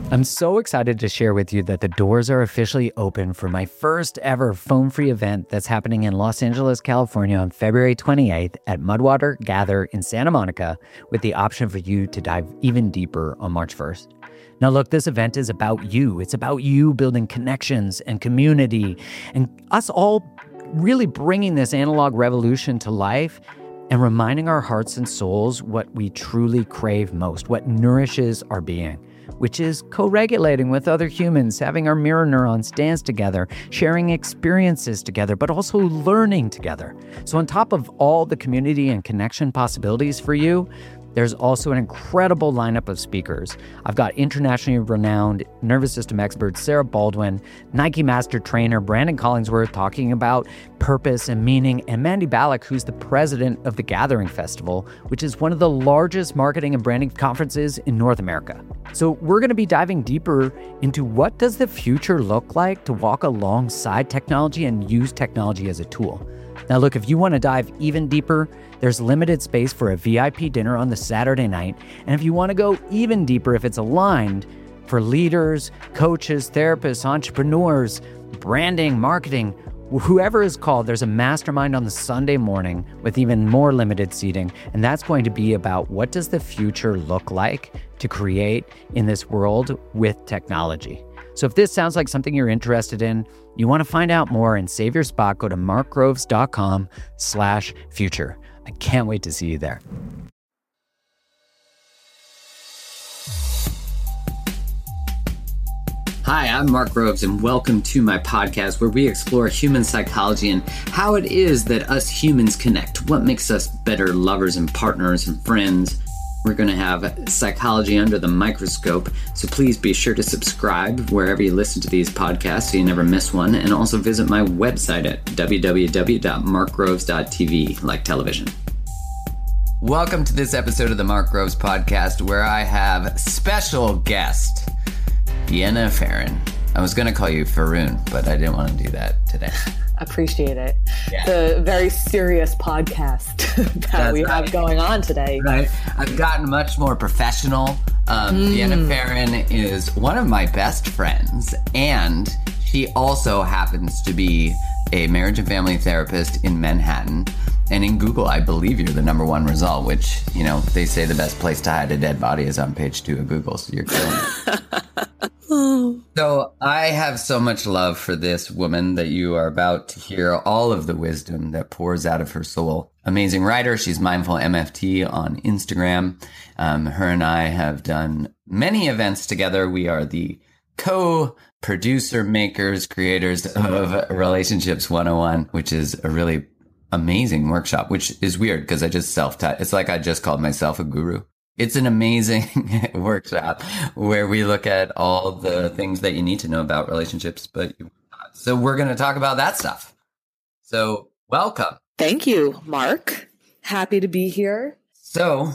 I'm so excited to share with you that the doors are officially open for my first ever phone-free event that's happening in Los Angeles, California on February 28th at Mudwater Gather in Santa Monica, with the option for you to dive even deeper on March 1st. Now look, this event is about you. It's about you building connections and community and us all really bringing this analog revolution to life and reminding our hearts and souls what we truly crave most, what nourishes our being, which is co-regulating with other humans, having our mirror neurons dance together, sharing experiences together, but also learning together. So on top of all the community and connection possibilities for you, there's also an incredible lineup of speakers. I've got internationally renowned nervous system expert Sarah Baldwin, Nike master trainer Brandon Collingsworth talking about purpose and meaning, and Mandy Ballack, who's the president of the Gathering Festival, which is one of the largest marketing and branding conferences in North America. So we're going to be diving deeper into what does the future look like to walk alongside technology and use technology as a tool. Now look, if you want to dive even deeper, there's limited space for a VIP dinner on the Saturday night. And if you want to go even deeper, if it's aligned for leaders, coaches, therapists, entrepreneurs, branding, marketing, whoever is called, there's a mastermind on the Sunday morning with even more limited seating. And that's going to be about what does the future look like to create in this world with technology. So if this sounds like something you're interested in, you want to find out more and save your spot, go to markgroves.com/future. I can't wait to see you there. Hi, I'm Mark Groves, and welcome to my podcast where we explore human psychology and how it is that us humans connect, what makes us better lovers and partners and friends. We're going to have psychology under the microscope, so please be sure to subscribe wherever you listen to these podcasts so you never miss one, and also visit my website at www.markgroves.tv, like television. Welcome to this episode of the Mark Groves Podcast, where I have special guest, Vienna Pharaon. I was going to call you Faroon, but I didn't want to do that today. Appreciate it. Yeah. The very serious podcast that we have going on today. Right. I've gotten much more professional. Vienna Pharaon is one of my best friends, and she also happens to be a marriage and family therapist in Manhattan. And in Google, I believe you're the number one result, which, you know, they say the best place to hide a dead body is on page 2 of Google, so you're killing it. So I have so much love for this woman that you are about to hear all of the wisdom that pours out of her soul. Amazing writer. She's Mindful MFT on Instagram. Her and I have done many events together. We are the co-producer, makers, creators of Relationships 101, which is a really amazing workshop, which is weird because I just it's like I just called myself a guru. It's an amazing workshop where we look at all the things that you need to know about relationships, so we're going to talk about that stuff. So welcome. Thank you, Mark. Happy to be here. So,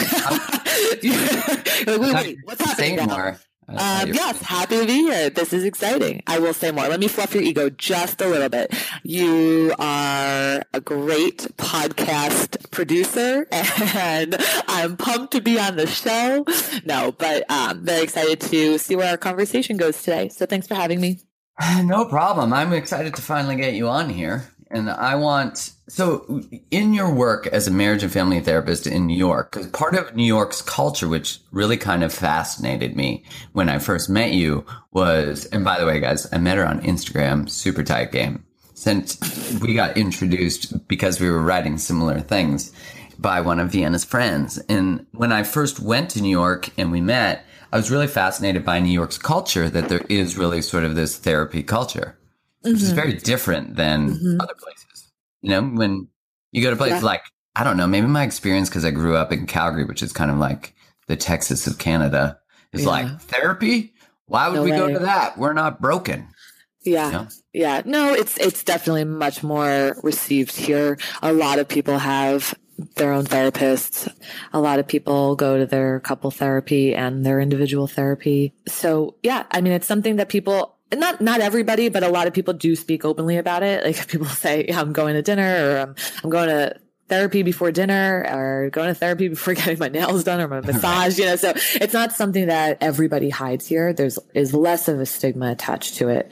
wait, what's happening now? More. Yes, happy to be here. This is exciting. I will say more. Let me fluff your ego just a little bit. You are a great podcast producer, and I'm pumped to be on the show. No, but I'm very excited to see where our conversation goes today. So thanks for having me. No problem. I'm excited to finally get you on here. And so in your work as a marriage and family therapist in New York, because part of New York's culture, which really kind of fascinated me when I first met you was, and by the way, guys, I met her on Instagram, super tight game. Since we got introduced because we were writing similar things by one of Vienna's friends. And when I first went to New York and we met, I was really fascinated by New York's culture, that there is really sort of this therapy culture. Which is very different than other places. You know, when you go to places like, I don't know, maybe my experience, because I grew up in Calgary, which is kind of like the Texas of Canada, is like, therapy? Why would we go to that? We're not broken. Yeah. You know? Yeah. No, it's definitely much more received here. A lot of people have their own therapists. A lot of people go to their couple therapy and their individual therapy. So yeah, I mean, it's something that people, not everybody, but a lot of people do speak openly about it. Like people say, yeah, I'm going to dinner, or I'm going to therapy before dinner or going to therapy before getting my nails done or my massage, so it's not something that everybody hides here. There's is less of a stigma attached to it,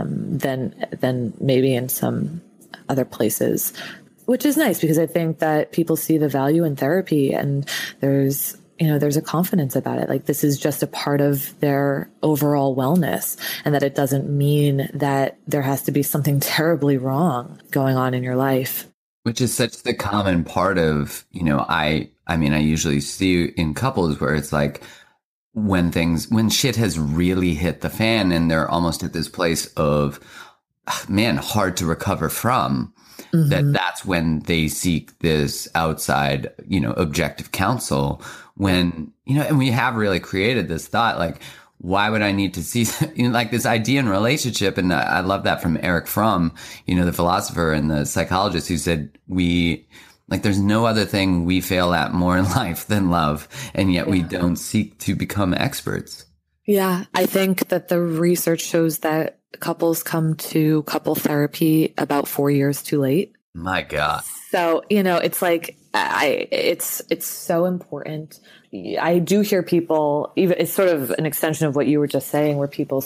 than maybe in some other places, which is nice because I think that people see the value in therapy and there's a confidence about it. Like this is just a part of their overall wellness and that it doesn't mean that there has to be something terribly wrong going on in your life. Which is such the common part of, I usually see in couples where it's like when shit has really hit the fan and they're almost at this place of, man, hard to recover from, that's when they seek this outside, objective counsel when, and we have really created this thought, like, why would I need to see like this idea in relationship? And I love that from Erich Fromm, the philosopher and the psychologist who said there's no other thing we fail at more in life than love. And yet we don't seek to become experts. Yeah. I think that the research shows that couples come to couple therapy about 4 years too late. My God. So, it's like, it's so important. I do hear people, even it's sort of an extension of what you were just saying, where people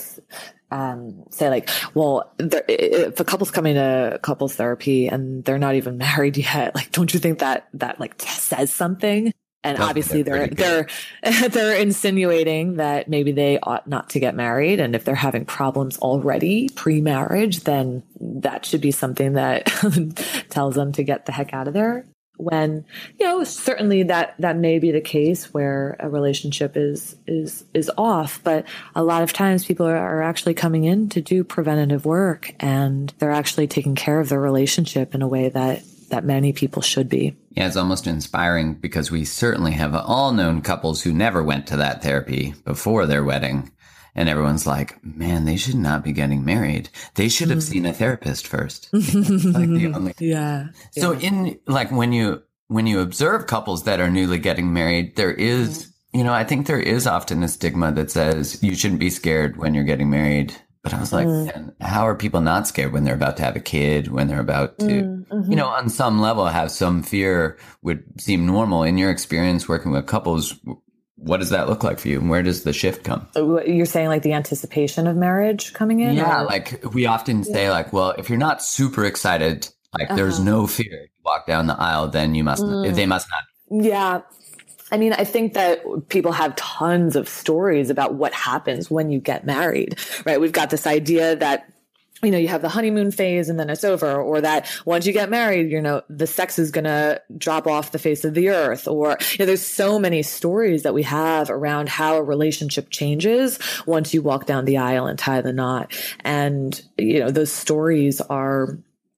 say like, well, if a couple's coming to couples therapy and they're not even married yet, like, don't you think that like says something? And obviously they're insinuating that maybe they ought not to get married. And if they're having problems already pre-marriage, then that should be something that tells them to get the heck out of there. When, certainly that may be the case where a relationship is off, but a lot of times people are actually coming in to do preventative work and they're actually taking care of their relationship in a way that many people should be. Yeah, it's almost inspiring because we certainly have all known couples who never went to that therapy before their wedding. And everyone's like, man, they should not be getting married. They should have seen a therapist first. Yeah. So in when you observe couples that are newly getting married, there is, I think there is often a stigma that says you shouldn't be scared when you're getting married. But I was like, man, how are people not scared when they're about to have a kid, when they're about to, on some level have some fear would seem normal. In your experience working with couples, what does that look like for you? And where does the shift come? You're saying like the anticipation of marriage coming in? Yeah, like we often say like, well, if you're not super excited, like there's no fear. You walk down the aisle, then you must, they must not. Yeah. I mean, I think that people have tons of stories about what happens when you get married, right? We've got this idea that, you have the honeymoon phase and then it's over, or that once you get married, the sex is going to drop off the face of the earth, or, there's so many stories that we have around how a relationship changes once you walk down the aisle and tie the knot. And, those stories are,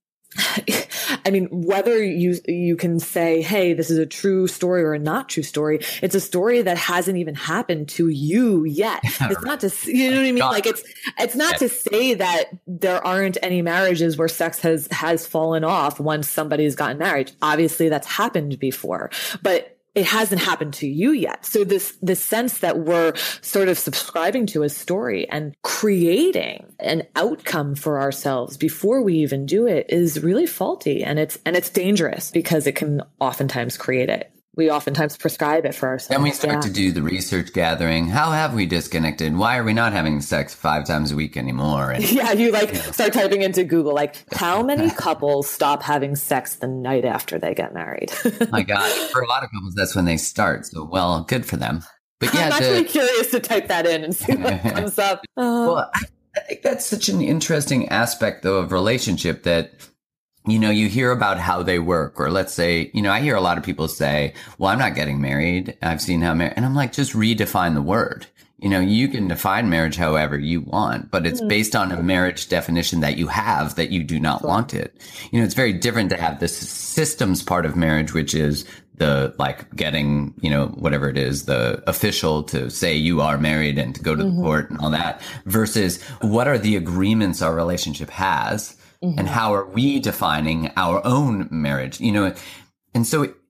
I mean, whether you can say, hey, this is a true story or a not true story, it's a story that hasn't even happened to you yet. It's not to, you know what I mean? Like it's not to say that there aren't any marriages where sex has fallen off once somebody's gotten married. Obviously that's happened before, but it hasn't happened to you yet. So this sense that we're sort of subscribing to a story and creating an outcome for ourselves before we even do it is really faulty. And it's dangerous because it can oftentimes create it. We oftentimes prescribe it for ourselves. And we start to do the research gathering. How have we disconnected? Why are we not having sex 5 times a week anymore? And, you start typing into Google, like, how many couples stop having sex the night after they get married? My God, for a lot of couples, that's when they start. So, well, good for them. But yeah, I'm actually curious to type that in and see what comes up. Well, I think that's such an interesting aspect, though, of relationship that, you hear about how they work, or let's say, I hear a lot of people say, well, I'm not getting married. I've seen how married, and I'm like, just redefine the word. You can define marriage however you want, but it's based on a marriage definition that you have, that you do not want it. It's very different to have the systems part of marriage, which is the, getting, whatever it is, the official to say you are married and to go to the court and all that, versus what are the agreements our relationship has. And how are we defining our own marriage? And so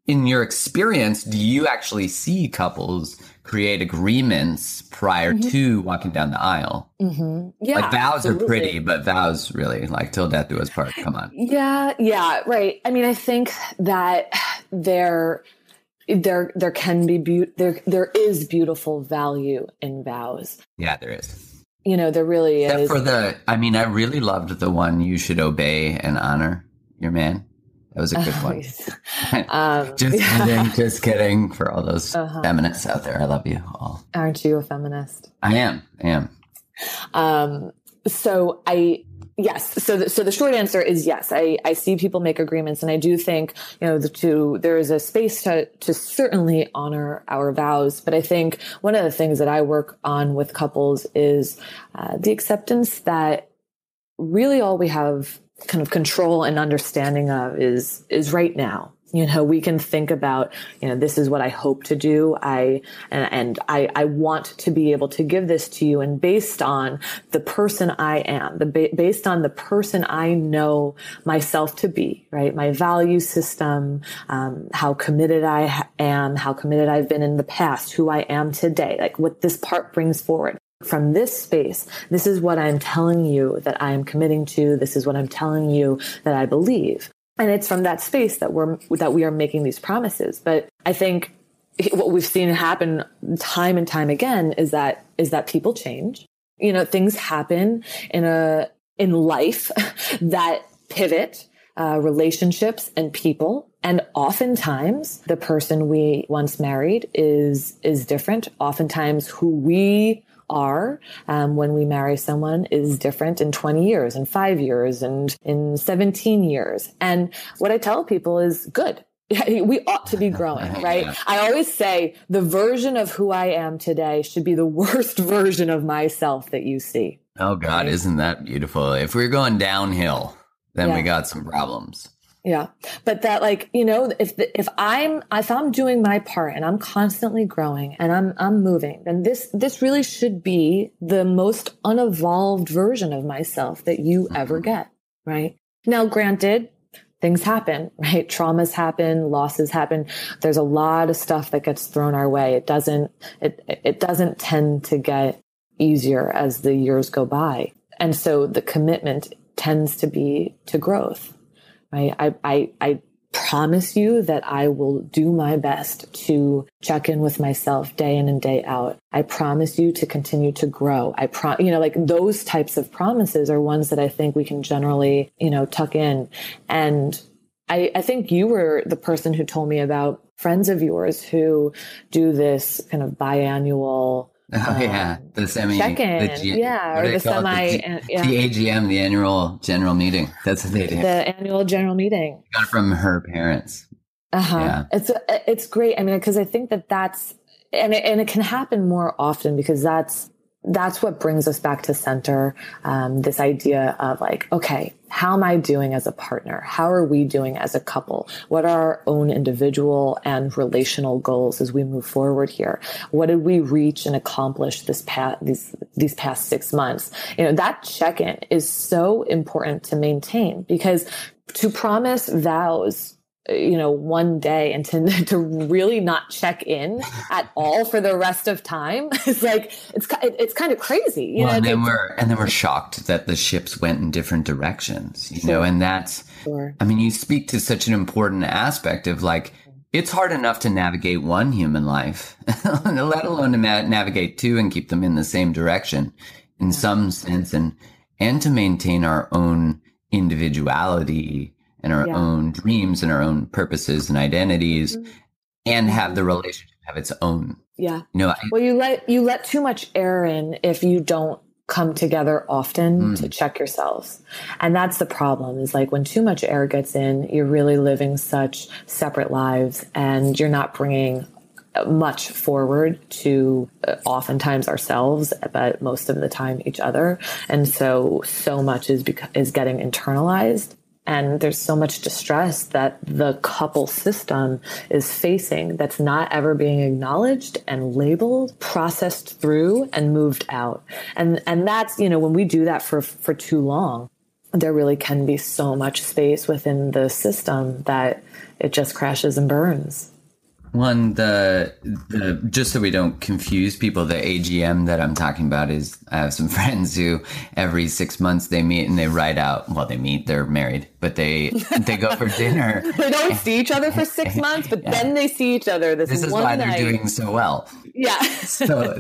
in your experience, do you actually see couples create agreements prior to walking down the aisle? Yeah, like vows absolutely. are pretty, but vows really, like till death do us part. Come on. Yeah, right. I mean, I think that there can be there is beautiful value in vows. Yeah, there is. There really Except is. for I really loved the one, you should obey and honor your man. That was a good one. Just kidding for all those feminists out there. I love you all. Aren't you a feminist? I am. Yes. So the short answer is yes. I see people make agreements, and I do think, there is a space to certainly honor our vows. But I think one of the things that I work on with couples is the acceptance that really all we have kind of control and understanding of is right now. We can think about, this is what I hope to do. I want to be able to give this to you. And based on the person I am, based on the person I know myself to be, right? My value system, how committed I am, how committed I've been in the past, who I am today, like what this part brings forward. From this space, this is what I'm telling you that I am committing to. This is what I'm telling you that I believe. And it's from that space that we are making these promises. But I think what we've seen happen time and time again is that people change. Things happen in life that pivot relationships and people. And oftentimes the person we once married is different. Oftentimes who we are when we marry someone is different in 20 years, in 5 years, and in 17 years. And what I tell people is good. We ought to be growing, right? Yeah. I always say the version of who I am today should be the worst version of myself that you see. Oh God, right? Isn't that beautiful? If we're going downhill, then we got some problems. Yeah. But that, if I'm doing my part and I'm constantly growing and I'm moving, then this really should be the most unevolved version of myself that you ever get. Right. Now, granted, things happen, right? Traumas happen, losses happen. There's a lot of stuff that gets thrown our way. It doesn't tend to get easier as the years go by. And so the commitment tends to be to growth. Right? I promise you that I will do my best to check in with myself day in and day out. I promise you to continue to grow. Those types of promises are ones that I think we can generally, tuck in. And I think you were the person who told me about friends of yours who do this kind of biannual the semi check-in, the AGM, the annual general meeting. That's what they do. The annual general meeting. Got it from her parents. Yeah. It's great. I mean, because I think that's and it can happen more often because that's what brings us back to center. This idea of okay, how am I doing as a partner? How are we doing as a couple? What are our own individual and relational goals as we move forward here? What did we reach and accomplish these past 6 months? That check-in is so important to maintain because to promise vows one day and to really not check in at all for the rest of time. It's kind of crazy. And then we're shocked that the ships went in different directions, and that's, I mean, you speak to such an important aspect of it's hard enough to navigate one human life, let alone to navigate two and keep them in the same direction in some sense and to maintain our own individuality and our own dreams and our own purposes and identities and have the relationship have its own. Yeah. You let too much air in if you don't come together often to check yourselves. And that's the problem is when too much air gets in, you're really living such separate lives and you're not bringing much forward to oftentimes ourselves, but most of the time each other. And so much is getting internalized. And there's so much distress that the couple system is facing that's not ever being acknowledged and labeled, processed through, and moved out. And that's, when we do that for too long, there really can be so much space within the system that it just crashes and burns. One, the just so we don't confuse people, the AGM that I'm talking about is I have some friends who every 6 months they meet and they write out, well, they meet, they're married, but they go for dinner. They don't see each other for 6 months, but then they see each other this is one why night. They're doing so well. Yeah. So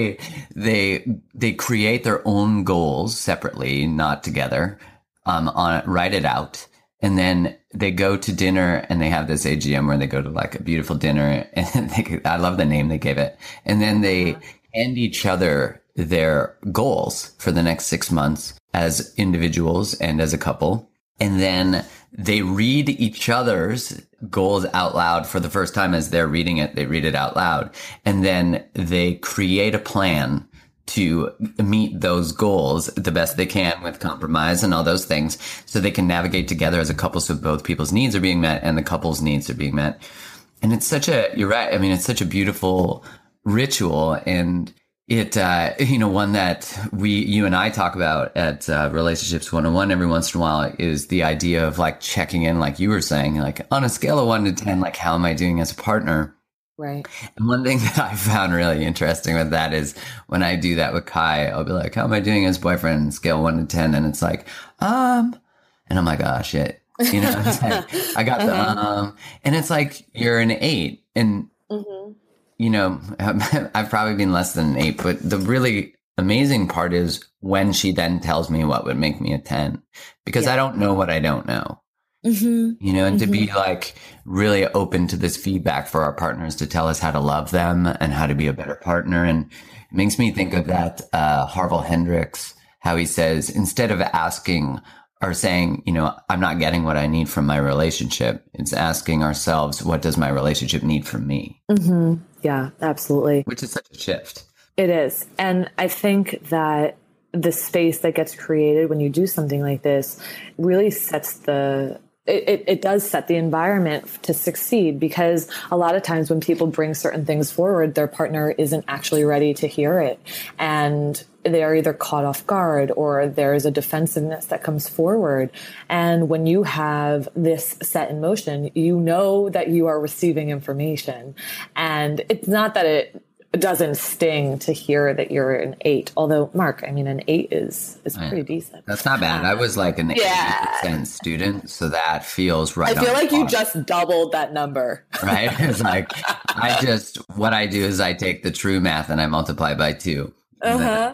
they create their own goals separately, not together, write it out. And then they go to dinner and they have this AGM where they go to like a beautiful dinner, and I love the name they gave it. And then they hand each other their goals for the next 6 months as individuals and as a couple. And then they read each other's goals out loud for the first time. As they're reading it, they read it out loud. And then they create a plan to meet those goals the best they can with compromise and all those things, so they can navigate together as a couple, so both people's needs are being met and the couple's needs are being met. And it's you're right. I mean, it's such a beautiful ritual, and it, one that you and I talk about at Relationships 101 every once in a while is the idea of like checking in, like you were saying, like on a scale of 1 to 10, like how am I doing as a partner? Right. And one thing that I found really interesting with that is when I do that with Kai, I'll be like, how am I doing as boyfriend? Scale 1 to 10. And it's like, and I'm like, oh shit. You know, it's like, I got the, and it's like, you're an 8. And, you know, I've probably been less than an 8, but the really amazing part is when she then tells me what would make me a 10, because I don't know what I don't know. You know, and to be like really open to this feedback for our partners to tell us how to love them and how to be a better partner. And it makes me think of that, Harville Hendrix, how he says, instead of asking or saying, you know, I'm not getting what I need from my relationship, it's asking ourselves, what does my relationship need from me? Yeah, absolutely. Which is such a shift. It is. And I think that the space that gets created when you do something like this really sets it does set the environment to succeed, because a lot of times when people bring certain things forward, their partner isn't actually ready to hear it. And they are either caught off guard or there's a defensiveness that comes forward. And when you have this set in motion, you know that you are receiving information. And it's not that it doesn't sting to hear that you're an 8. Although, Mark, I mean, an 8 is pretty decent. That's not bad. I was like an 80% student, so that feels right. I feel like you just doubled that number. Right? It's like, what I do is I take the true math and I multiply by 2. Yeah,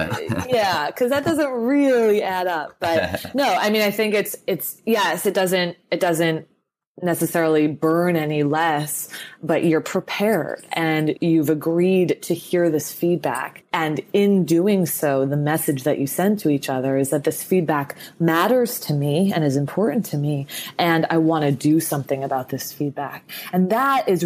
because that doesn't really add up. But no, I mean, I think it's yes, it doesn't necessarily burn any less, but you're prepared and you've agreed to hear this feedback. And in doing so, the message that you send to each other is that this feedback matters to me and is important to me. And I want to do something about this feedback. And that's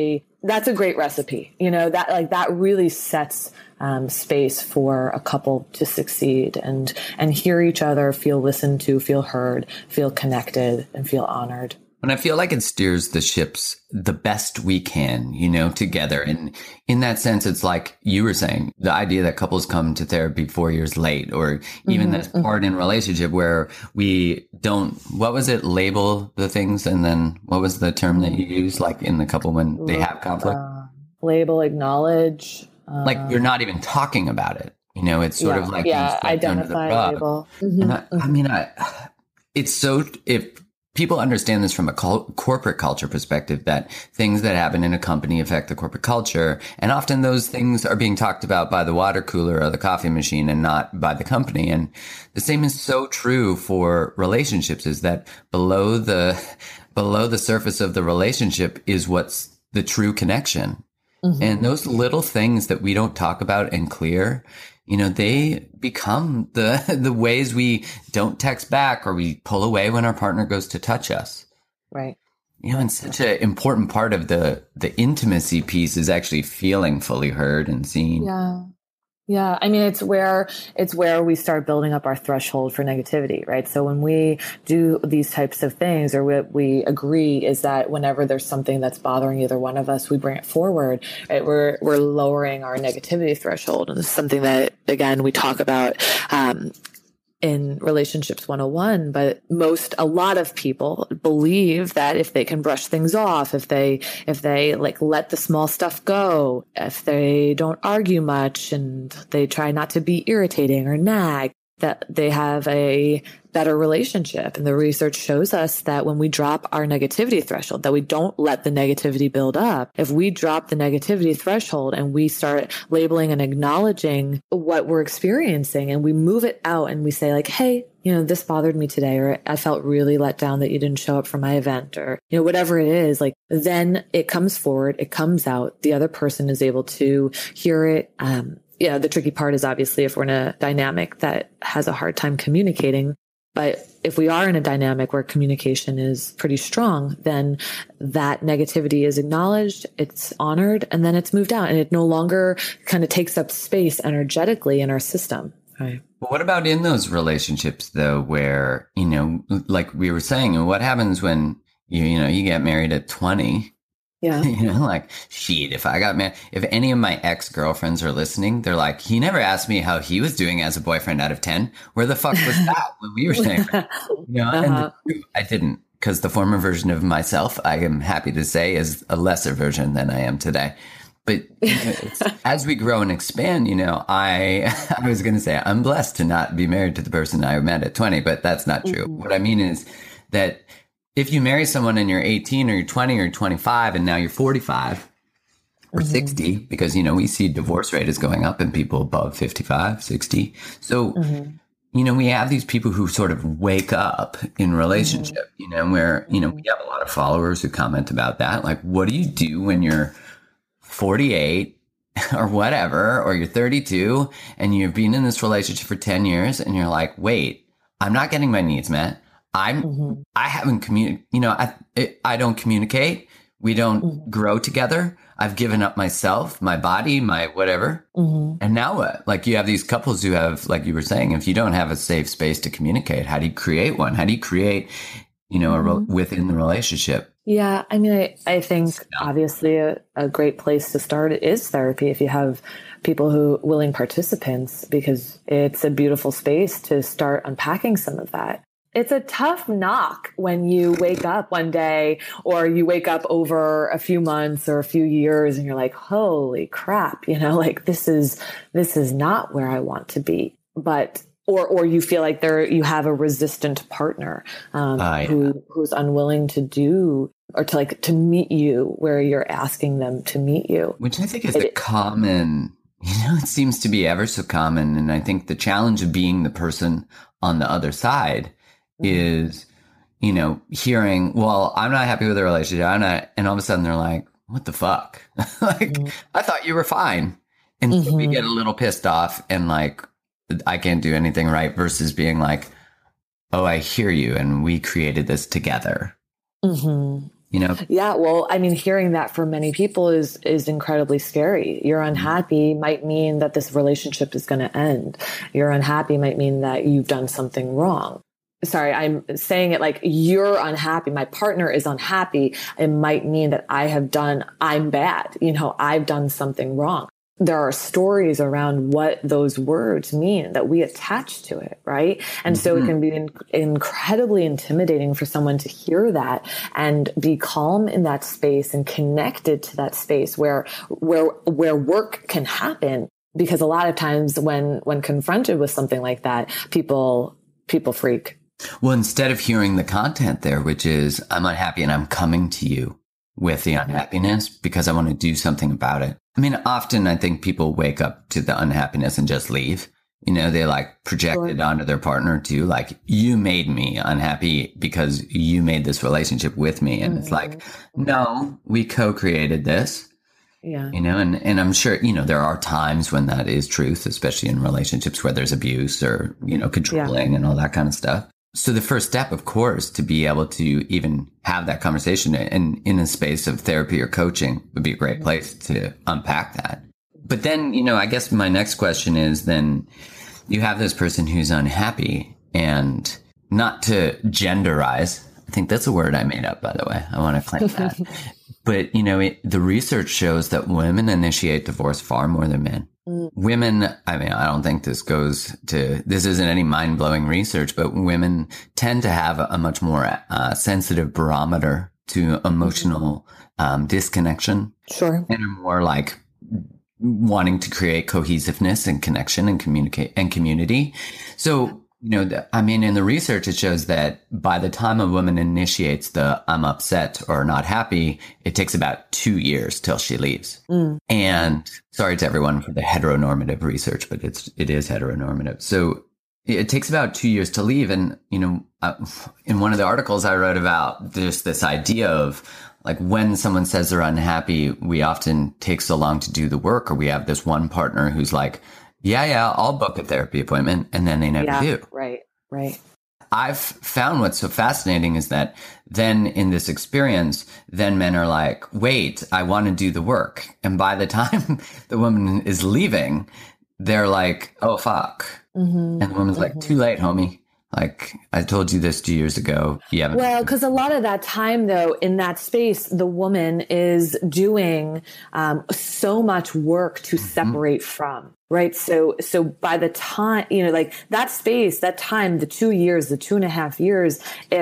a great recipe. You know, that really sets space for a couple to succeed and hear each other, feel listened to, feel heard, feel connected, and feel honored. And I feel like it steers the ships the best we can, you know, together. And in that sense, it's like you were saying, the idea that couples come to therapy 4 years late, or even that part in relationship where we don't, what was it, label the things? And then what was the term that you use, like in the couple when they have conflict? Label, acknowledge. Like we're not even talking about it. You know, it's sort of like identify, label. It's so, if people understand this from a corporate culture perspective, that things that happen in a company affect the corporate culture. And often those things are being talked about by the water cooler or the coffee machine and not by the company. And the same is so true for relationships, is that below the surface of the relationship is what's the true connection. And those little things that we don't talk about and clear, you know, they become the ways we don't text back or we pull away when our partner goes to touch us. Right. You know, and such an important part of the intimacy piece is actually feeling fully heard and seen. Yeah. Yeah. I mean, it's where we start building up our threshold for negativity, right? So when we do these types of things, or what we agree is that whenever there's something that's bothering either one of us, we bring it forward, right? We're lowering our negativity threshold. And this is something that, again, we talk about, in Relationships 101, but a lot of people believe that if they can brush things off, if they like let the small stuff go, if they don't argue much and they try not to be irritating or nag, that they have a better relationship. And the research shows us that when we drop our negativity threshold, that we don't let the negativity build up. If we drop the negativity threshold and we start labeling and acknowledging what we're experiencing and we move it out and we say like, hey, this bothered me today, or I felt really let down that you didn't show up for my event, or, whatever it is, like, then it comes forward, it comes out, the other person is able to hear it. The tricky part is obviously if we're in a dynamic that has a hard time communicating. But if we are in a dynamic where communication is pretty strong, then that negativity is acknowledged, it's honored, and then it's moved out, and it no longer kind of takes up space energetically in our system. Right. But what about in those relationships though, where, like we were saying, what happens when you get married at 20? Yeah. Like, shit, if I got married, if any of my ex-girlfriends are listening, they're like, he never asked me how he was doing as a boyfriend out of 10. Where the fuck was that when we were staying? And I didn't, because the former version of myself, I am happy to say, is a lesser version than I am today. But as we grow and expand, I was going to say, I'm blessed to not be married to the person I met at 20, but that's not true. What I mean is that if you marry someone and you're 18 or you're 20 or 25 and now you're 45 or 60, because, we see divorce rate is going up in people above 55, 60. So, we have these people who sort of wake up in relationship, where, we have a lot of followers who comment about that. Like, what do you do when you're 48 or whatever, or you're 32 and you've been in this relationship for 10 years and you're like, wait, I'm not getting my needs met. I haven't I don't communicate. We don't grow together. I've given up myself, my body, my whatever. And now what? Like, you have these couples who have, like you were saying, if you don't have a safe space to communicate, how do you create one? How do you create, within the relationship? Yeah. I mean, I think obviously a great place to start is therapy if you have people willing participants, because it's a beautiful space to start unpacking some of that. It's a tough knock when you wake up one day, or you wake up over a few months or a few years and you're like, holy crap, like this is not where I want to be. But, or you feel like you have a resistant partner, who's unwilling to do, or to meet you where you're asking them to meet you. Which I think is a common, it seems to be ever so common. And I think the challenge of being the person on the other side is, hearing, well, I'm not happy with the relationship. And all of a sudden they're like, what the fuck? I thought you were fine. And so we get a little pissed off and like, I can't do anything right, versus being like, oh, I hear you. And we created this together. Yeah. Well, I mean, hearing that for many people is incredibly scary. You're unhappy might mean that this relationship is going to end. You're unhappy might mean that you've done something wrong. Sorry, I'm saying it like you're unhappy. My partner is unhappy. It might mean that I'm bad. I've done something wrong. There are stories around what those words mean that we attach to it, right? And so it can be incredibly intimidating for someone to hear that and be calm in that space and connected to that space where work can happen. Because a lot of times when confronted with something like that, people freak. Well, instead of hearing the content there, which is, I'm unhappy and I'm coming to you with the unhappiness because I want to do something about it. I mean, often I think people wake up to the unhappiness and just leave. They like project it onto their partner too. Like, you made me unhappy because you made this relationship with me. And it's like, no, we co-created this. Yeah. And I'm sure, there are times when that is truth, especially in relationships where there's abuse or, controlling and all that kind of stuff. So the first step, of course, to be able to even have that conversation and in a space of therapy or coaching would be a great place to unpack that. But then, I guess my next question is, then you have this person who's unhappy, and not to genderize. I think that's a word I made up, by the way. I want to claim that. But, the research shows that women initiate divorce far more than men. women, I mean, I don't think this isn't any mind blowing research, but women tend to have a much more sensitive barometer to emotional disconnection. Sure. And are more like wanting to create cohesiveness and connection and communicate and community. So, I mean, in the research, it shows that by the time a woman initiates the I'm upset or not happy, it takes about 2 years till she leaves. And sorry to everyone for the heteronormative research, but it is heteronormative. So it takes about 2 years to leave. And, in one of the articles I wrote about just this idea of like when someone says they're unhappy, we often take so long to do the work, or we have this one partner who's like, yeah, I'll book a therapy appointment. And then they never do. Right. I've found what's so fascinating is that then in this experience, then men are like, wait, I want to do the work. And by the time the woman is leaving, they're like, oh, fuck. And the woman's like, too late, homie. Like, I told you this 2 years ago. You haven't. Well, because a lot of that time, though, in that space, the woman is doing so much work to separate from, right? So by the time, like that space, that time, the 2 years, the 2.5 years,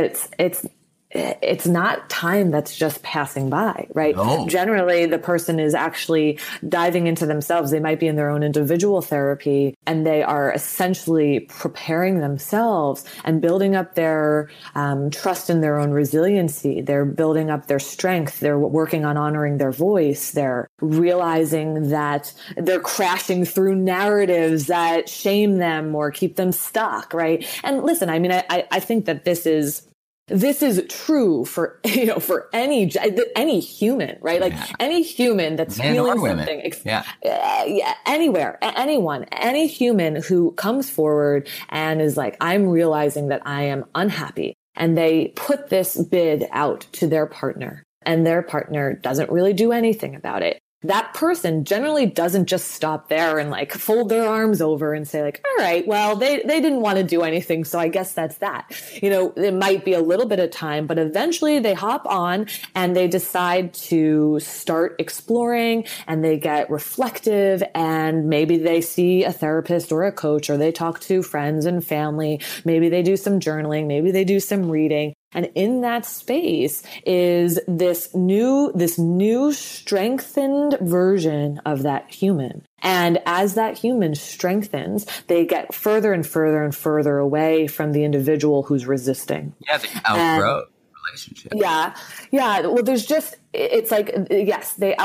it's not time that's just passing by, right? No. Generally, the person is actually diving into themselves. They might be in their own individual therapy, and they are essentially preparing themselves and building up their trust in their own resiliency. They're building up their strength. They're working on honoring their voice. They're realizing that they're crashing through narratives that shame them or keep them stuck, right? And listen, I mean, I think that this is true for, for any human, right? Like any human that's Men feeling or something, women. Anywhere, anyone, any human who comes forward and is like, I'm realizing that I am unhappy. And they put this bid out to their partner, and their partner doesn't really do anything about it. That person generally doesn't just stop there and like fold their arms over and say like, all right, well, they didn't want to do anything. So I guess that's that. It might be a little bit of time, but eventually they hop on and they decide to start exploring, and they get reflective, and maybe they see a therapist or a coach, or they talk to friends and family. Maybe they do some journaling. Maybe they do some reading. And in that space is this new strengthened version of that human. And as that human strengthens, they get further and further and further away from the individual who's resisting. Yeah, they outgrow the relationship. Yeah. Well, it's like, yes, they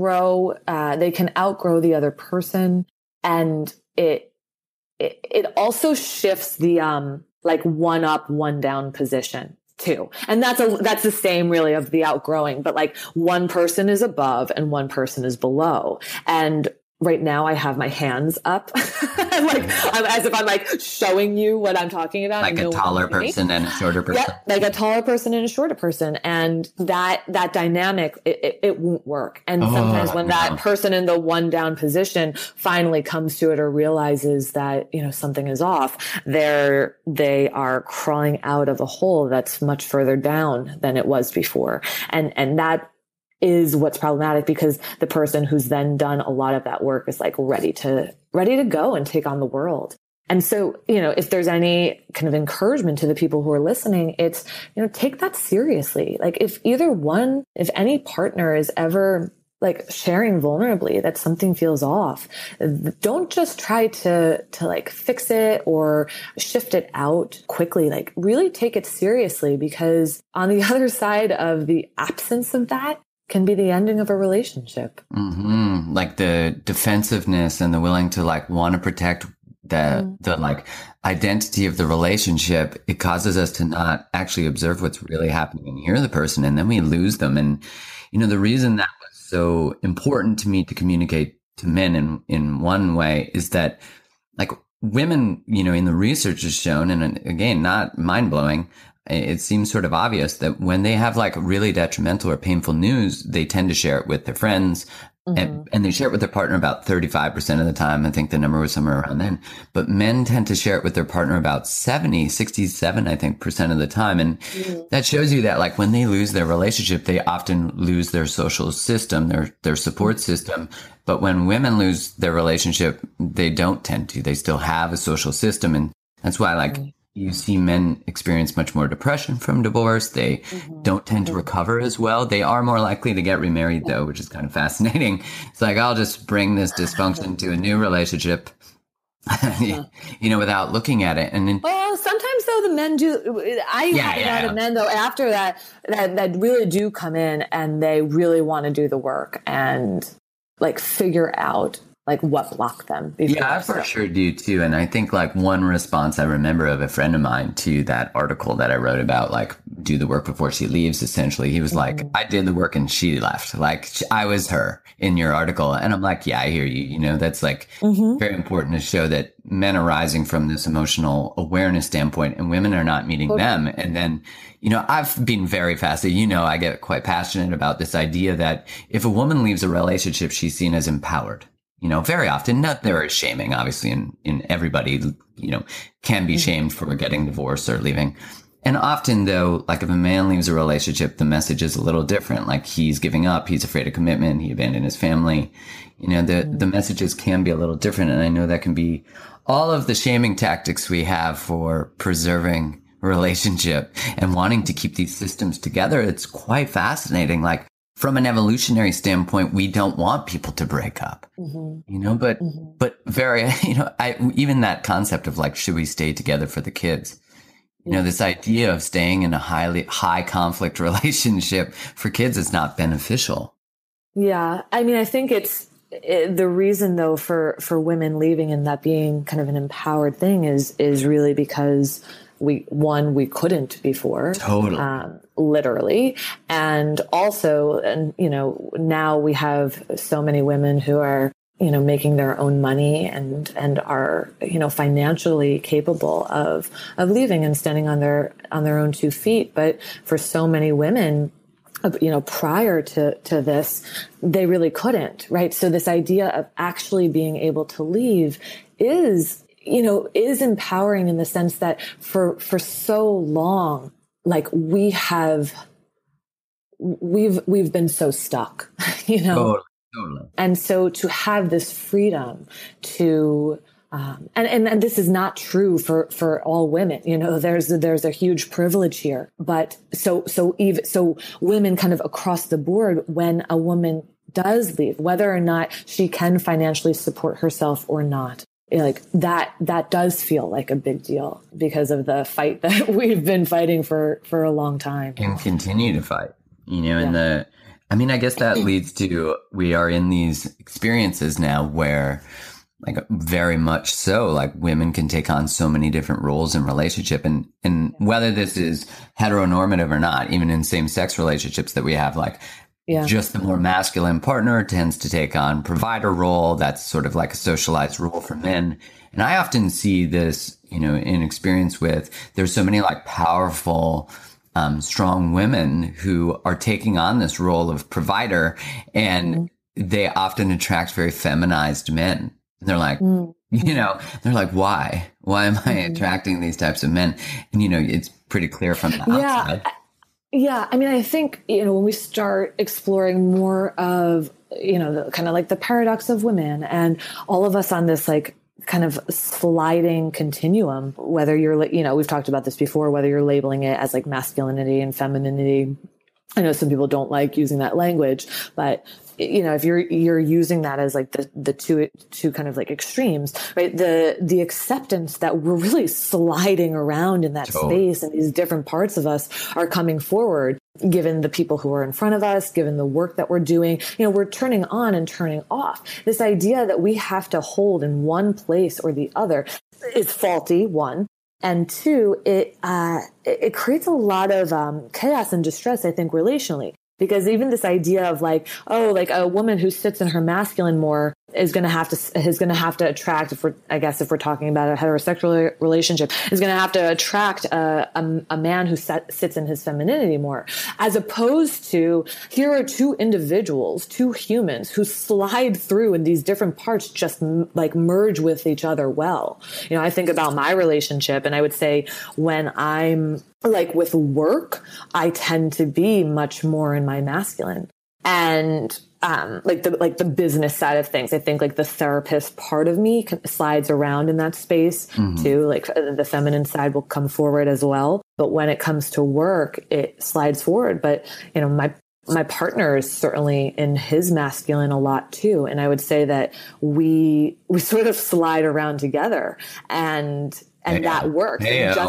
can outgrow the other person. And it also shifts the, like one up, one down position too. And that's the same really of the outgrowing, but like one person is above and one person is below. And right now I have my hands up. I'm as if I'm like showing you what I'm talking about. Like a taller person and a shorter person. Yep, like a taller person and a shorter person. And that dynamic, it won't work. And sometimes when that person in the one down position finally comes to it or realizes that, something is off, they are crawling out of a hole that's much further down than it was before. And that is what's problematic, because the person who's then done a lot of that work is like ready to go and take on the world. And so, if there's any kind of encouragement to the people who are listening, it's, take that seriously. Like if any partner is ever like sharing vulnerably that something feels off, don't just try to like fix it or shift it out quickly. Like really take it seriously, because on the other side of the absence of that can be the ending of a relationship. Mm-hmm. Like the defensiveness and the willing to like want to protect the like identity of the relationship. It causes us to not actually observe what's really happening and hear the person. And then we lose them. And, the reason that was so important to me to communicate to men in one way is that like women, in the research is shown, and again, not mind blowing, it seems sort of obvious that when they have like really detrimental or painful news, they tend to share it with their friends. And they share it with their partner about 35% of the time. I think the number was somewhere around then. But men tend to share it with their partner about 67, I think, percent of the time. And that shows you that like when they lose their relationship, they often lose their social system, their support system. But when women lose their relationship, they don't tend to. They still have a social system. And that's why like you see men experience much more depression from divorce. They don't tend to recover as well. They are more likely to get remarried, though, which is kind of fascinating. It's like, I'll just bring this dysfunction to a new relationship, without looking at it. And then, well, sometimes though the men do. I have a lot of men though after that really do come in and they really want to do the work and like figure out like what blocked them. Yeah, I for sure do too. And I think like one response I remember of a friend of mine to that article that I wrote about, like do the work before she leaves, essentially, he was like, I did the work and she left. Like I was her in your article. And I'm like, yeah, I hear you. That's like very important to show that men are rising from this emotional awareness standpoint and women are not meeting them. And then, I've been very fascinated. I get quite passionate about this idea that if a woman leaves a relationship, she's seen as empowered. Very often, not there is shaming, obviously, in everybody, can be shamed for getting divorced or leaving. And often, though, like if a man leaves a relationship, the message is a little different. Like he's giving up, he's afraid of commitment, he abandoned his family. The messages can be a little different. And I know that can be all of the shaming tactics we have for preserving a relationship and wanting to keep these systems together. It's quite fascinating. Like, from an evolutionary standpoint, we don't want people to break up, but very, even that concept of like, should we stay together for the kids? This idea of staying in a high conflict relationship for kids is not beneficial. Yeah. I mean, I think the reason though for women leaving and that being kind of an empowered thing is really because we couldn't before. Totally. Literally. And also, now we have so many women who are, making their own money and are, financially capable of leaving and standing on their own 2 feet. But for so many women, prior to this, they really couldn't, right? So this idea of actually being able to leave is empowering in the sense that for so long, like we've been so stuck, Totally. And so to have this freedom to, and this is not true for all women, there's a huge privilege here, but so women kind of across the board, when a woman does leave, whether or not she can financially support herself or not, like that does feel like a big deal because of the fight that we've been fighting for a long time and continue to fight, and I guess that leads to, we are in these experiences now where like very much so, like women can take on so many different roles in relationship and whether this is heteronormative or not, even in same sex relationships that we have, like just the more masculine partner tends to take on provider role. That's sort of like a socialized role for men. And I often see this, in experience with, there's so many like powerful, strong women who are taking on this role of provider, and they often attract very feminized men. And they're like, they're like, why am I attracting these types of men? And, it's pretty clear from the outside. Yeah. I mean, I think, when we start exploring more of, the kind of like the paradox of women and all of us on this, like, kind of sliding continuum, whether you're, we've talked about this before, whether you're labeling it as like masculinity and femininity. I know some people don't like using that language, but if you're using that as like the two kind of like extremes, right? The acceptance that we're really sliding around in that space and these different parts of us are coming forward, given the people who are in front of us, given the work that we're doing, we're turning on and turning off. This idea that we have to hold in one place or the other is faulty, one. And two, it creates a lot of chaos and distress, I think, relationally. Because even this idea of like, like a woman who sits in her masculine more is going to have to attract, if we're talking about a heterosexual relationship, is going to have to attract a man who sits in his femininity more, as opposed to here are two individuals, two humans who slide through and these different parts just like merge with each other well. You know, I think about my relationship, and I would say when I'm like with work, I tend to be much more in my masculine. And like the business side of things, I think like the therapist part of me slides around in that space too. Like the feminine side will come forward as well. But when it comes to work, it slides forward. But, you know, my partner is certainly in his masculine a lot too. And I would say that we sort of slide around together, and that works.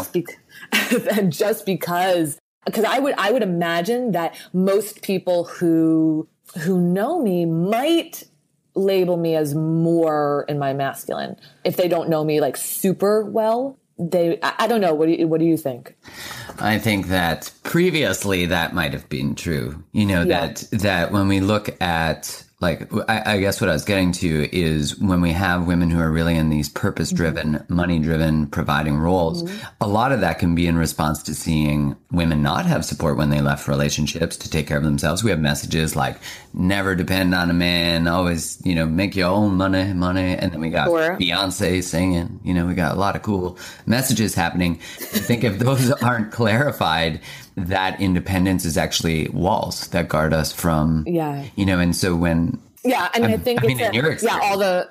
And just because I would imagine that most people who know me might label me as more in my masculine. If they don't know me like super well, I don't know. What do you think? I think that previously that might have been true. You know, that when we look at, like, I guess what I was getting to is when we have women who are really in these purpose-driven, money-driven, providing roles, a lot of that can be in response to seeing women not have support when they left relationships to take care of themselves. We have messages like, never depend on a man, always, you know, make your own money. And then we got Beyonce singing, you know, we got a lot of cool messages happening. I think if those aren't clarified, that independence is actually walls that guard us from, you know, and so when... Yeah, I mean, I think in your experience,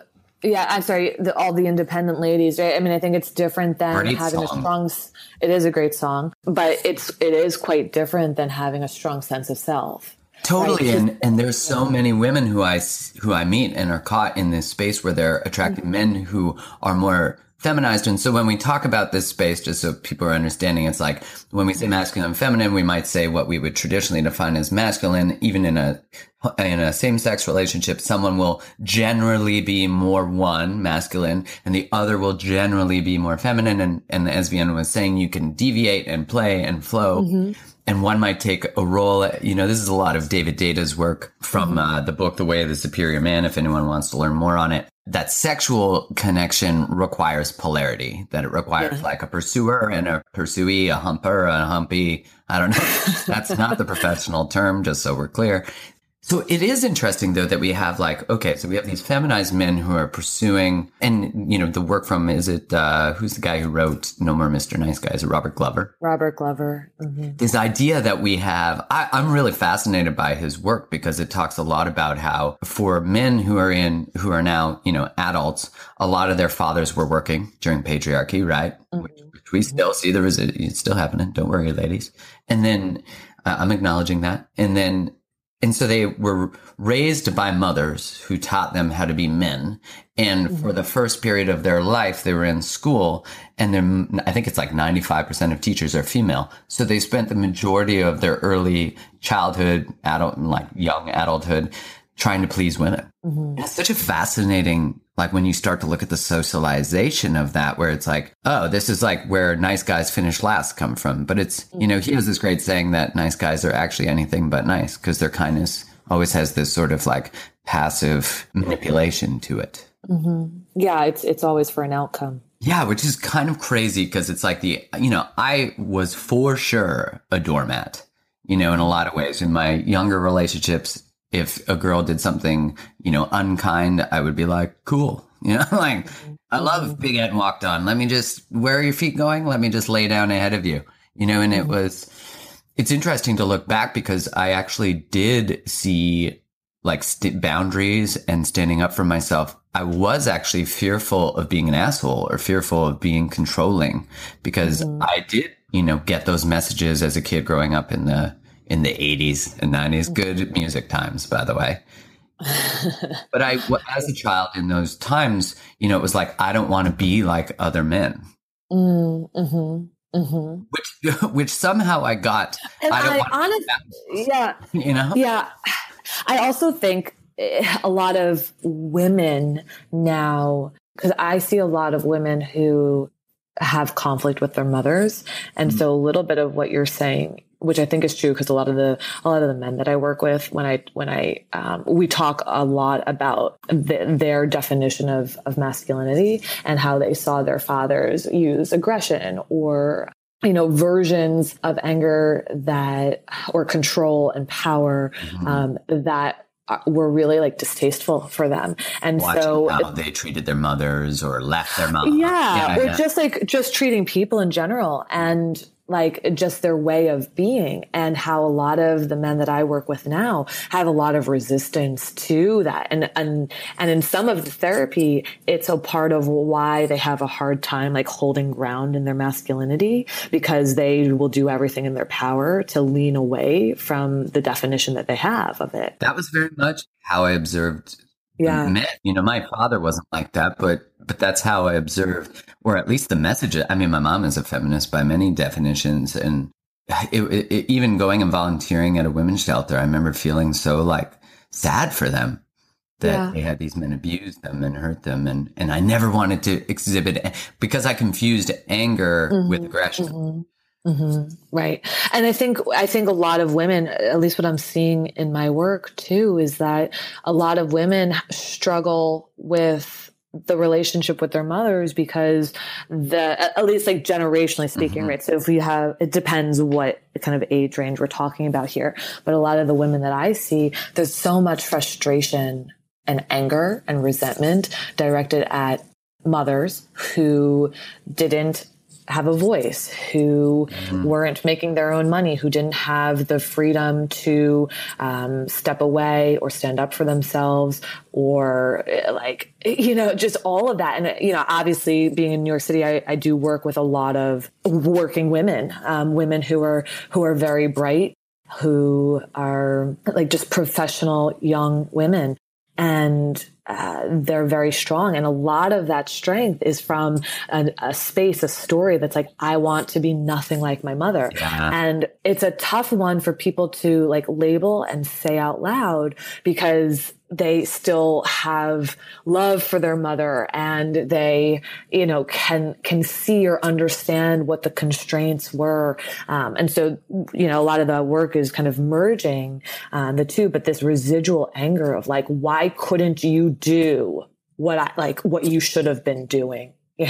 all the independent ladies, right? I mean, I think it's different than having a strong... It is a great song, but it is quite different than having a strong sense of self. Totally. Right? And there's so many women who I meet and are caught in this space where they're attracting men who are more feminized. And so when we talk about this space, just so people are understanding, it's like when we say masculine and feminine, we might say what we would traditionally define as masculine. Even in a same-sex relationship, someone will generally be more masculine, and the other will generally be more feminine. And as Vienna was saying, you can deviate and play and flow. And one might take a role, you know, this is a lot of David Deda's work from the book, The Way of the Superior Man, if anyone wants to learn more on it. That sexual connection requires polarity, that it requires like a pursuer and a pursuee, a humper, a humpy. I don't know. That's not the professional term, just so we're clear. So it is interesting, though, that we have like, okay, so we have these feminized men who are pursuing, and, you know, the work from, who's the guy who wrote No More Mr. Nice Guy? Is it Robert Glover? Robert Glover. This idea that we have, I'm really fascinated by his work because it talks a lot about how for men who are now, you know, adults, a lot of their fathers were working during patriarchy, right? Which we still see it's still happening. Don't worry, ladies. And then I'm acknowledging that. And so they were raised by mothers who taught them how to be men. And for the first period of their life, they were in school, and I think it's like 95% of teachers are female. So they spent the majority of their early childhood, young adulthood, trying to please women. It's such a fascinating, like when you start to look at the socialization of that, where it's like, oh, this is like where nice guys finish last come from. But it's, you know, he has this great saying that nice guys are actually anything but nice because their kindness always has this sort of like passive manipulation to it. Yeah, it's always for an outcome. Yeah, which is kind of crazy because it's like I was for sure a doormat, you know, in a lot of ways. In my younger relationships, if a girl did something, you know, unkind, I would be like, cool. You know, like, I love being getting walked on. Let me just, where are your feet going? Let me just lay down ahead of you. You know, and it's interesting to look back because I actually did see like boundaries and standing up for myself. I was actually fearful of being an asshole or fearful of being controlling because I did, you know, get those messages as a kid growing up in the 80s and 90s. Good music times, by the way. But as a child in those times, you know, it was like, I don't want to be like other men. Which somehow I got. And you know? Yeah. I also think a lot of women now, because I see a lot of women who have conflict with their mothers. And so a little bit of what you're saying, which I think is true, because a lot of the men that I work with, we talk a lot about their definition of masculinity and how they saw their fathers use aggression or, versions of anger or control and power, that were really like distasteful for them. And watching how they treated their mothers or left their mom. Or just treating people in general, and like just their way of being, and how a lot of the men that I work with now have a lot of resistance to that. And in some of the therapy, it's a part of why they have a hard time like holding ground in their masculinity, because they will do everything in their power to lean away from the definition that they have of it. That was very much how I observed men. My father wasn't like that, but that's how I observed, or at least the message. I mean, my mom is a feminist by many definitions, and even going and volunteering at a women's shelter, I remember feeling so like sad for them that they had these men abuse them and hurt them, and I never wanted to exhibit, because I confused anger with aggression. Right. And I think a lot of women, at least what I'm seeing in my work too, is that a lot of women struggle with the relationship with their mothers because at least like generationally speaking, right? So if it depends what kind of age range we're talking about here, but a lot of the women that I see, there's so much frustration and anger and resentment directed at mothers who didn't have a voice, who weren't making their own money, who didn't have the freedom to step away or stand up for themselves, or just all of that. And, obviously being in New York City, I do work with a lot of working women, women who are very bright, who are like just professional young women. And they're very strong. And a lot of that strength is from a story that's like, I want to be nothing like my mother. Yeah. And it's a tough one for people to like label and say out loud, because they still have love for their mother, and they, can see or understand what the constraints were. And so, a lot of the work is kind of merging the two, but this residual anger of like, why couldn't you do what you should have been doing,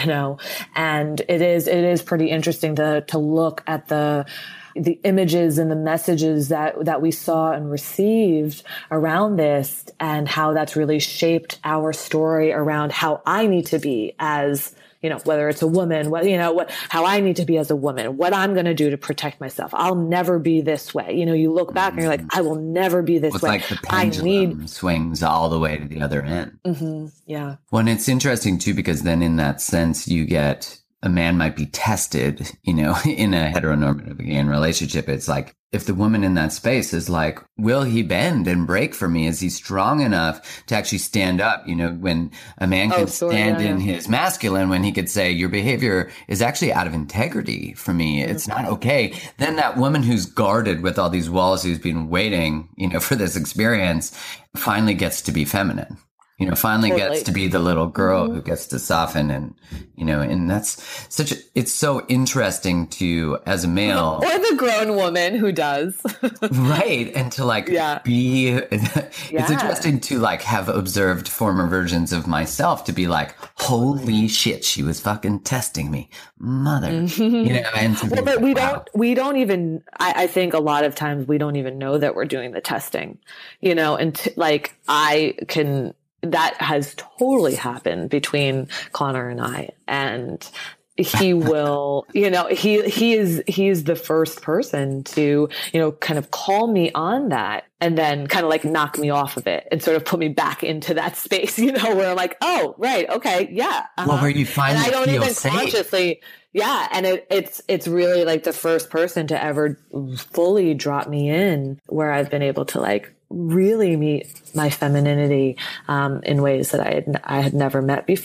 and it is pretty interesting to look at the images and the messages that we saw and received around this, and how that's really shaped our story around how I need to be as, whether it's a woman, how I need to be as a woman, what I'm going to do to protect myself. I'll never be this way. You look back and you're like, I will never be this way. It's like the pendulum swings all the way to the other end. Yeah. Well, and it's interesting too, because then in that sense, you get a man might be tested, in a heteronormative again relationship. It's like, if the woman in that space is like, will he bend and break for me? Is he strong enough to actually stand up? When a man can stand in his masculine, when he could say, your behavior is actually out of integrity for me. It's not okay. Then that woman who's guarded with all these walls, who's been waiting, for this experience, finally gets to be feminine. Finally gets to be the little girl who gets to soften, and that's it's so interesting to, as a male. Or the grown woman who does. Right. And to be, it's interesting to have observed former versions of myself to be like, holy shit, she was fucking testing me, mother, and to be but we don't even, I think a lot of times we don't even know that we're doing the testing, and that has totally happened between Connor and I, and he will, he is the first person to, kind of call me on that, and then kind of knock me off of it and sort of put me back into that space, where I'm like, oh, right. Okay. Yeah. Well, where you find, and I don't even safe. Consciously. Yeah. And it's really the first person to ever fully drop me in, where I've been able to really meet my femininity, in ways that I had never met before.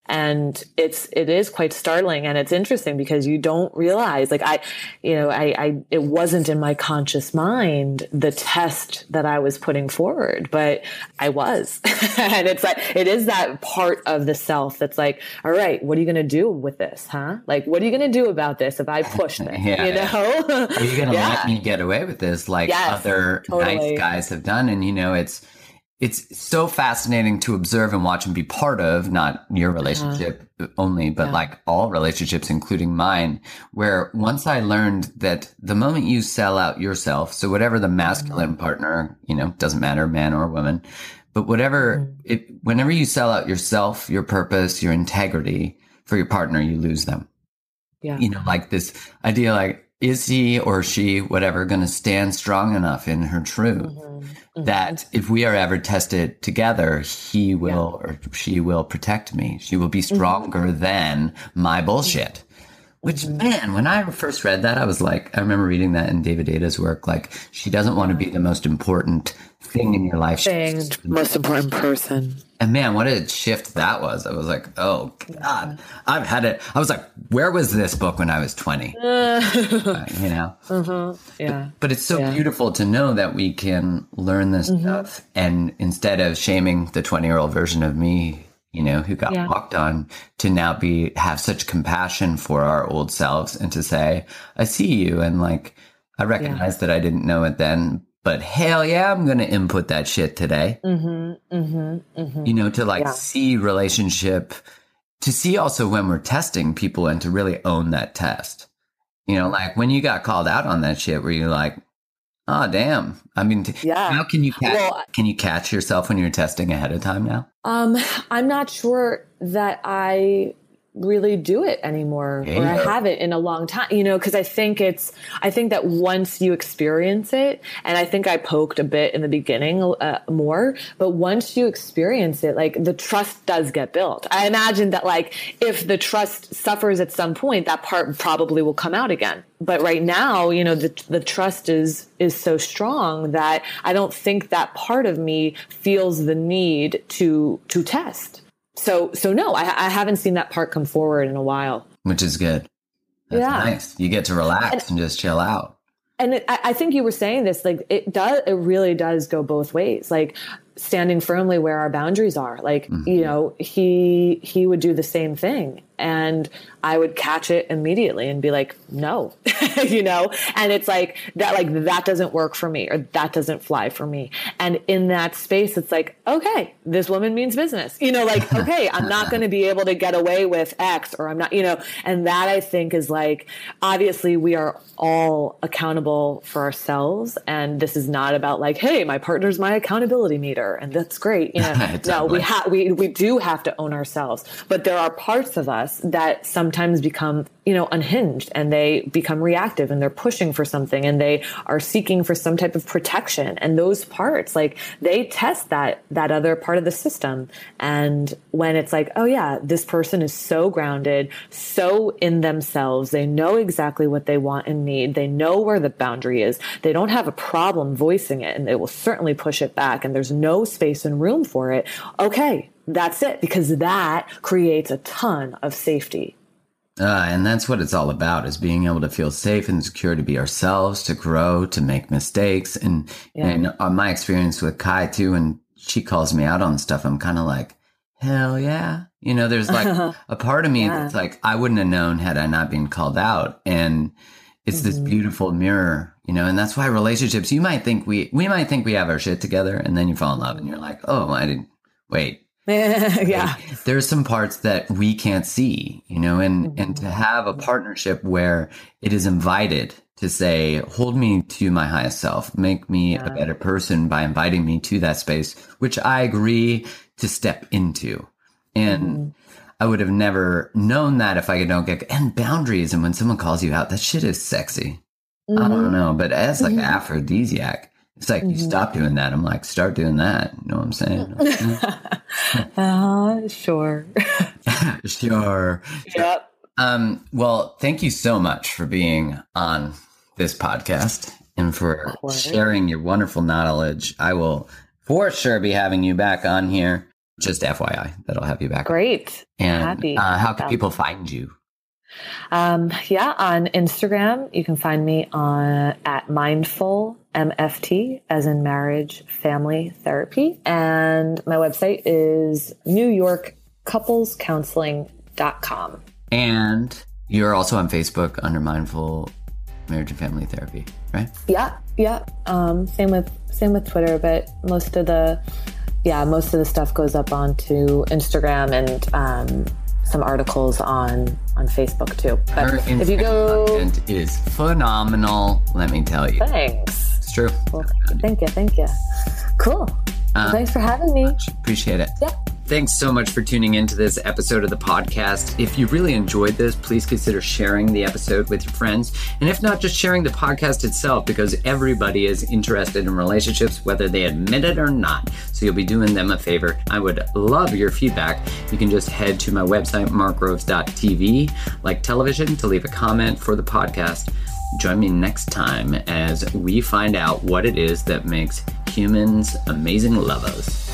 And it is quite startling, and it's interesting because you don't realize, like it wasn't in my conscious mind, the test that I was putting forward, but I was. And it's like, it is that part of the self that's like, all right, what are you going to do with this? Huh? Like, what are you going to do about this if I push this? Yeah. You know? Are you going to let me get away with this like other totally. nice guys have done? And, it's so fascinating to observe and watch and be part of, not your relationship only, but like all relationships, including mine, where once I learned that the moment you sell out yourself, so whatever the masculine partner, doesn't matter, man or woman, but whenever you sell out yourself, your purpose, your integrity for your partner, you lose them. Yeah. Like this idea, like, is he or she, whatever, going to stand strong enough in her truth that if we are ever tested together, he will or she will protect me. She will be stronger than my bullshit. Which, man, when I first read that, I was like, I remember reading that in David Ada's work, like, she doesn't want to be the most important thing in your life. Most important person. And man, what a shift that was. I was like, oh God, I've had it. I was like, where was this book when I was 20? Yeah. But it's so beautiful to know that we can learn this stuff. And instead of shaming the 20-year-old version of me, who got walked on, to now have such compassion for our old selves and to say, I see you. And like, I recognize that I didn't know it then, but hell yeah, I'm going to input that shit today. To see relationship, to see also when we're testing people and to really own that test. Like when you got called out on that shit, where you're like, oh, damn. I mean, how can you catch yourself when you're testing ahead of time now? I'm not sure that I really do it anymore, or I haven't in a long time, because I think that once you experience it, and I think I poked a bit in the beginning more, but once you experience it, like the trust does get built. I imagine that like if the trust suffers at some point, that part probably will come out again. But right now, the trust is so strong that I don't think that part of me feels the need to test. So no, I haven't seen that part come forward in a while. Which is good. That's nice. You get to relax and just chill out. And I think you were saying this, like it really does go both ways. Like standing firmly where our boundaries are. Like, he would do the same thing. And I would catch it immediately and be like, no, and it's like that doesn't work for me, or that doesn't fly for me. And in that space, it's like, okay, this woman means business, okay, I'm not going to be able to get away with X, or I'm not, and that I think is like, obviously we are all accountable for ourselves. And this is not about like, hey, my partner's my accountability meter. And that's great. No, we do have to own ourselves, but there are parts of us that sometimes become, unhinged, and they become reactive, and they're pushing for something, and they are seeking for some type of protection. And those parts, like they test that other part of the system. And when it's like, oh yeah, this person is so grounded, so in themselves, they know exactly what they want and need. They know where the boundary is. They don't have a problem voicing it, and they will certainly push it back. And there's no space and room for it. Okay. That's it, because that creates a ton of safety. And that's what it's all about, is being able to feel safe and secure, to be ourselves, to grow, to make mistakes. And on my experience with Kai too, and she calls me out on stuff, I'm kind of like, hell yeah. There's like a part of me that's like, I wouldn't have known had I not been called out. And it's this beautiful mirror, and that's why relationships, we might think we have our shit together, and then you fall in love and you're like, oh, I didn't wait. Yeah. There's some parts that we can't see, and to have a partnership where it is invited to say, hold me to my highest self, make me a better person by inviting me to that space, which I agree to step into. And I would have never known that if I don't get, and boundaries. And when someone calls you out, that shit is sexy. I don't know, but as like aphrodisiac. It's like, you stop doing that. I'm like, start doing that. You know what I'm saying? Sure. Sure. Yep. Well, thank you so much for being on this podcast and for sharing your wonderful knowledge. I will for sure be having you back on here. Just FYI, that'll have you back. Great. And Happy. How can people find you? On Instagram, you can find me at Mindful MFT, as in marriage, family therapy. And my website is NewYorkCouplesCounseling.com. And you're also on Facebook under Mindful Marriage and Family Therapy, right? Yeah. Same with Twitter, but most of the stuff goes up onto Instagram and some articles on Facebook too. But Her if you go, content is phenomenal, let me tell you. Thanks. It's true. Well, thank you. Cool. Well, thanks for having me. Appreciate it. Yeah. Thanks so much for tuning into this episode of the podcast. If you really enjoyed this, please consider sharing the episode with your friends. And if not, just sharing the podcast itself, because everybody is interested in relationships, whether they admit it or not. So you'll be doing them a favor. I would love your feedback. You can just head to my website, markgroves.tv, like television, to leave a comment for the podcast. Join me next time as we find out what it is that makes humans amazing lovers.